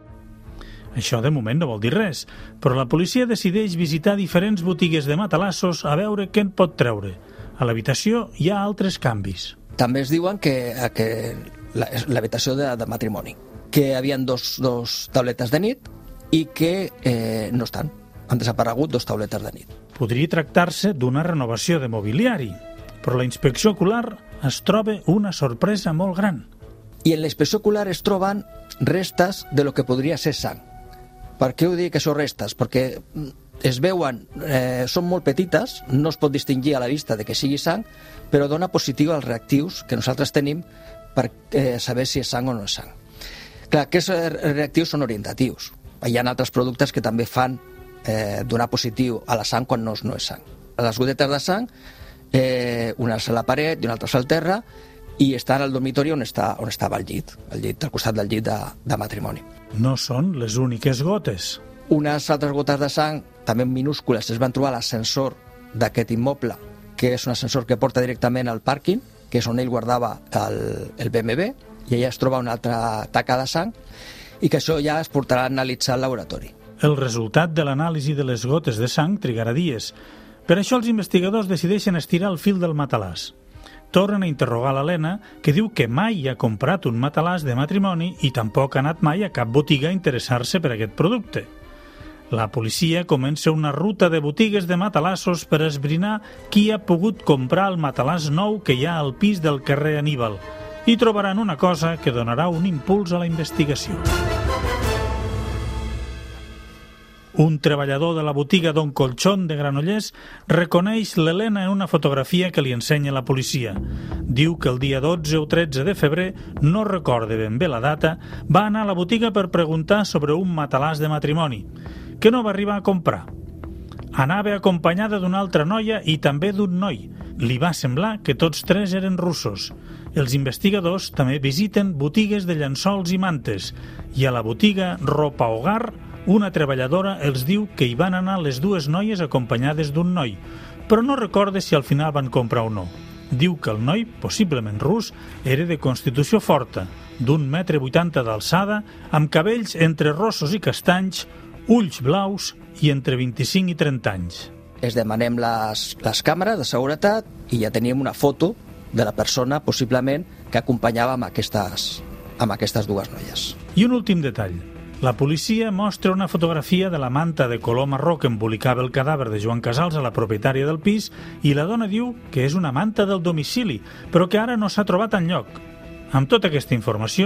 Això de moment no vol dir res, però la policia decideix visitar diferents botigues de matalassos a veure què en pot treure. A l'habitació hi ha altres canvis. També es diuen que l'habitació de matrimoni, que hi havia dos tauletes de nit i que no estan. Han desaparegut 2 tauletes de nit. Podria tractar-se d'una renovació de mobiliari, però la inspecció ocular es troba una sorpresa molt gran. I en la inspecció ocular es troben restes de lo que podria ser sang. Per què ho dic que són restes? Perquè es veuen, són molt petites, no es pot distingir a la vista de que sigui sang, però dona positiu als reactius que nosaltres tenim per saber si és sang o no és sang. Clar, aquests reactius són orientatius. Hi ha altres productes que també fan donar positiu a la sang quan no és sang. Les gotetes de sang, una és a la paret i una altra és al terra, i estan al dormitori on estava el llit al costat del llit de matrimoni. No són les úniques gotes. Unes altres gotes de sang, també minúscules, es van trobar a l'ascensor d'aquest immoble, que és un ascensor que porta directament al pàrquing, que és on ell guardava el BMW, i allà es troba una altra taca de sang, i que això ja es portarà a analitzar al laboratori. El resultat de l'anàlisi de les gotes de sang trigarà dies. Per això els investigadors decideixen estirar el fil del matalàs. Tornen a interrogar l'Helena, que diu que mai ha comprat un matalàs de matrimoni i tampoc ha anat mai a cap botiga a interessar-se per aquest producte. La policia comença una ruta de botigues de matalassos per esbrinar qui ha pogut comprar el matalàs nou que hi ha al pis del carrer Aníbal i trobaran una cosa que donarà un impuls a la investigació. Un treballador de la botiga Don Colchón de Granollers reconeix l'Helena en una fotografia que li ensenya la policia. Diu que el dia 12 o 13 de febrer, no recorda ben bé la data, va anar a la botiga per preguntar sobre un matalàs de matrimoni, que no va arribar a comprar. Anava acompanyada d'una altra noia i també d'un noi. Li va semblar que tots 3 eren russos. Els investigadors també visiten botigues de llençols i mantes i a la botiga Ropa Hogar una treballadora els diu que hi van anar les 2 noies acompanyades d'un noi, però no recorda si al final van comprar o no. Diu que el noi, possiblement rus, era de constitució forta, d'1,80 m d'alçada, amb cabells entre rossos i castanys, ulls blaus i entre 25 i 30 anys. Es demanem les càmeres de seguretat i ja teníem una foto de la persona, possiblement, que acompanyava amb aquestes 2 noies. I un últim detall. La policia mostra una fotografia de la manta de color marró que embolicava el cadàver de Joan Casals a la propietària del pis i la dona diu que és una manta del domicili, però que ara no s'ha trobat enlloc. Amb tota aquesta informació,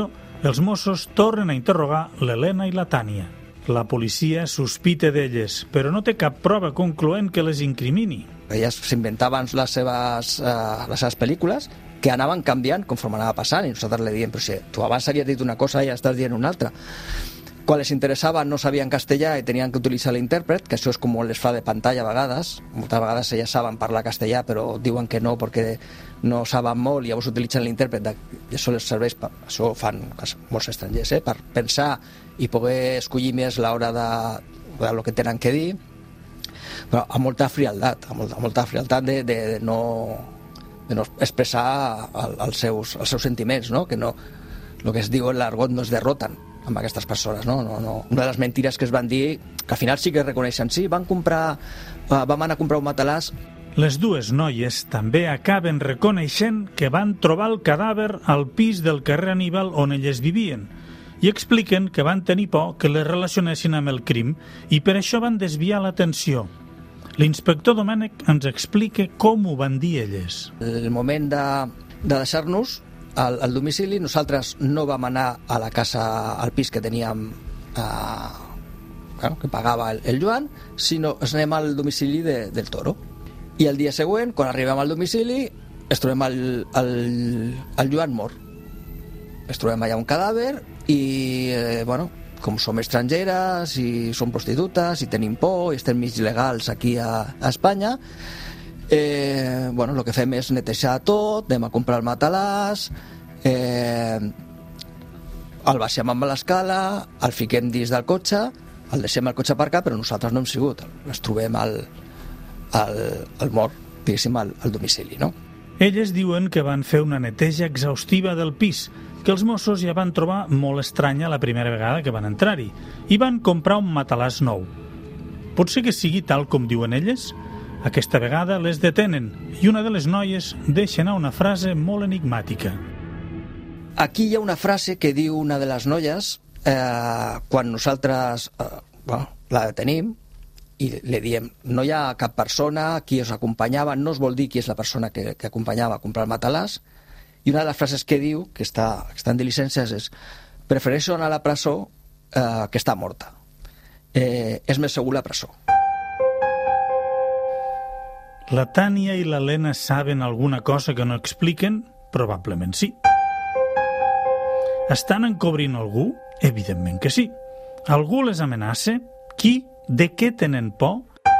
Els Mossos tornen a interrogar l'Helena i la Tània. La policia sospita d'elles, però no té cap prova concloent que les incrimini. Elles s'inventaven les seves pel·lícules que anaven canviant conforme anava passant, i nosaltres li diem, però si tu abans havies dit una cosa i estàs dient una altra. Quan les interessava no sabien castellà i tenien que utilitzar l'intèrpret, que això és com les fa de pantalla a vegades. Moltes vegades elles saben parlar castellà però diuen que no perquè no saben molt i llavors utilitzen l'intèrpret, i això les serveix, això ho fan molts estrangers, per pensar i poder escollir més l'hora de lo que tenen que dir, però amb molta frialdat de no expressar els seus sentiments, no? Que no, el que es diu en l'argot no es derroten amb aquestes persones, no? Una de les mentires que es van dir, que al final sí que reconeixen, sí, vam anar a comprar un matalàs. Les dues noies també acaben reconeixent que van trobar el cadàver al pis del carrer Aníbal on elles vivien i expliquen que van tenir por que les relacionessin amb el crim i per això van desviar l'atenció. L'inspector Domènech ens explica com ho van dir elles. El moment de deixar-nos al domicili, nosaltres no vam anar a la casa, al pis que teníem, que pagava el Joan, sinó que anem al domicili del Toro. I el dia següent, quan arribem al domicili, es trobem el Joan mort. Es trobem allà un cadàver i, com som estrangeres i som prostitutes i tenim por i estem mig legals aquí a Espanya, el que fem és netejar tot, anem a comprar el matalàs, el baixem amb l'escala, el fiquem dins del cotxe, el deixem al cotxe aparcat, però nosaltres no hem sigut, ens trobem el mort, diguéssim, al domicili, no? Elles diuen que van fer una neteja exhaustiva del pis, que els Mossos ja van trobar molt estranya la primera vegada que van entrar-hi, i van comprar un matalàs nou. Pot ser que sigui tal com diuen elles? Aquesta vegada les detenen i una de les noies deixa anar una frase molt enigmàtica. Aquí hi ha una frase que diu una de les noies quan nosaltres la detenim i li diem, no hi ha cap persona, qui us acompanyava, no es vol dir qui és la persona que acompanyava a comprar el matalàs, i una de les frases que diu, que està en diligències, és prefereixo anar a la presó que està morta. És més segur la presó. La Tània i l'Helena saben alguna cosa que no expliquen? Probablement sí. Estan encobrint algú? Evidentment que sí. Algú les amenaça? Qui? De què tenen por?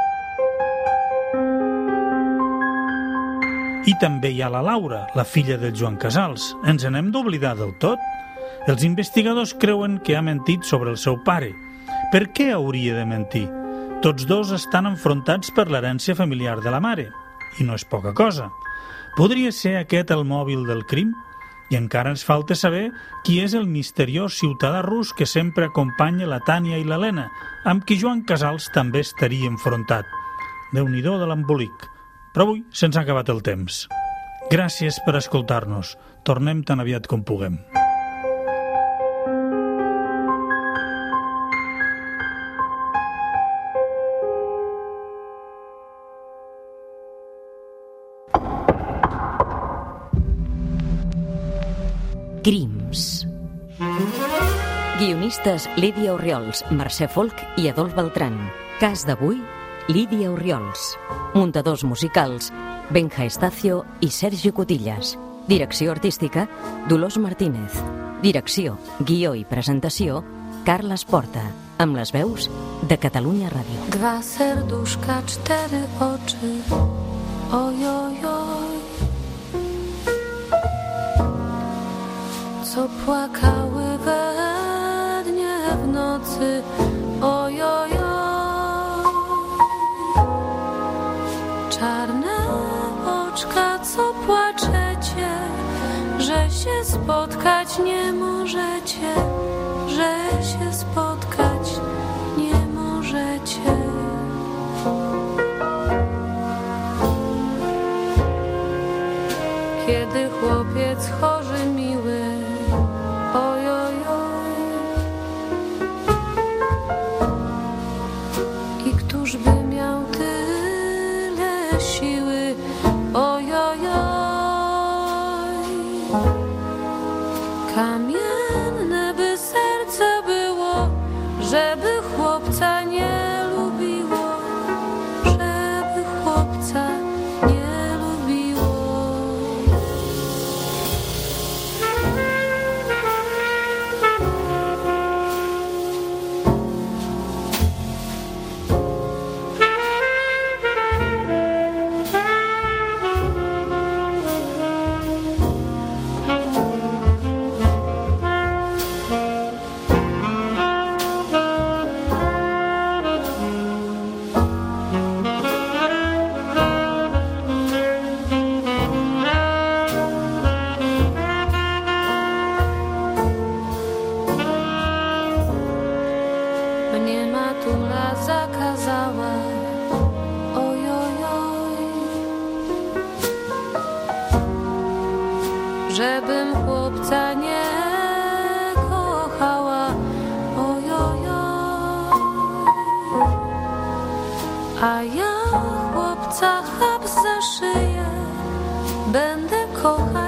I també hi ha la Laura, la filla del Joan Casals. Ens n'hem d'oblidar del tot? Els investigadors creuen que ha mentit sobre el seu pare. Per què hauria de mentir? Tots dos estan enfrontats per l'herència familiar de la mare. I no és poca cosa. Podria ser aquest el mòbil del crim? I encara ens falta saber qui és el misteriós ciutadà rus que sempre acompanya la Tània i l'Helena, amb qui Joan Casals també estaria enfrontat. Déu-n'hi-do de l'embolic. Però avui se'ns ha acabat el temps. Gràcies per escoltar-nos. Tornem tan aviat com puguem. Crims. Guionistes Lídia Orriols, Mercè Folk i Adolf Beltrán. Cas d'avui, Lídia Orriols. Muntadors musicals, Benja Estacio i Sergio Cotillas. Direcció artística, Dolors Martínez. Direcció, guió i presentació, Carles Porta. Amb les veus de Catalunya Ràdio. 2 serduszka, 4 oczy. Oj, oj, oj. Co płakały we dnie, w nocy, oj, oj, oj. Czarne oczka, co płaczecie, że się spotkać nie możecie, że się spotkać nie możecie. Kiedy chłopiec chory miły, oj, oj, oj. I któż by miał tyle siły, oj, oj, oj. Kamienne żeby chłopca nie lubiło, żeby chłopca nie lubiło. Mnie matula zakazała, ojojoj, żebym chłopca nie kochała, ojojoj. A ja chłopca chap za szyję będę kochać.